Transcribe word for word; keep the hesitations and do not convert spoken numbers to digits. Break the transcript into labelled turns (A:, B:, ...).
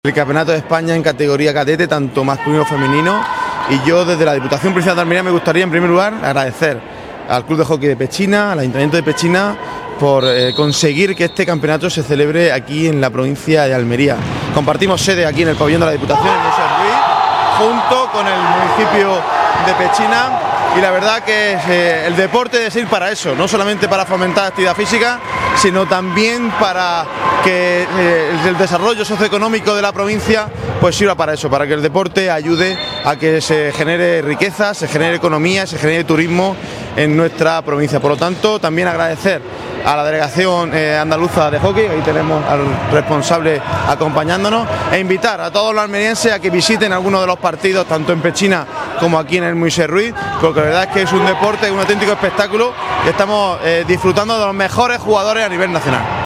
A: El Campeonato de España en categoría cadete, tanto masculino como femenino, y yo desde la Diputación Provincial de Almería me gustaría en primer lugar agradecer al Club de Hockey de Pechina, al Ayuntamiento de Pechina, por eh, conseguir que este campeonato se celebre aquí en la provincia de Almería. Compartimos sede aquí en el pabellón de la Diputación, en José Ruiz, junto con el municipio de Pechina, y la verdad que eh, el deporte debe ser para eso, no solamente para fomentar actividad física, sino también para que eh, el desarrollo socioeconómico de la provincia pues sirva para eso, para que el deporte ayude a que se genere riqueza, se genere economía, se genere turismo en nuestra provincia. Por lo tanto, también agradecer a la delegación eh, andaluza de hockey, ahí tenemos al responsable acompañándonos, e invitar a todos los almerienses a que visiten algunos de los partidos, tanto en Pechina como aquí en el Moisés Ruiz, porque la verdad es que es un deporte, un auténtico espectáculo, y estamos eh, disfrutando de los mejores jugadores a nivel nacional.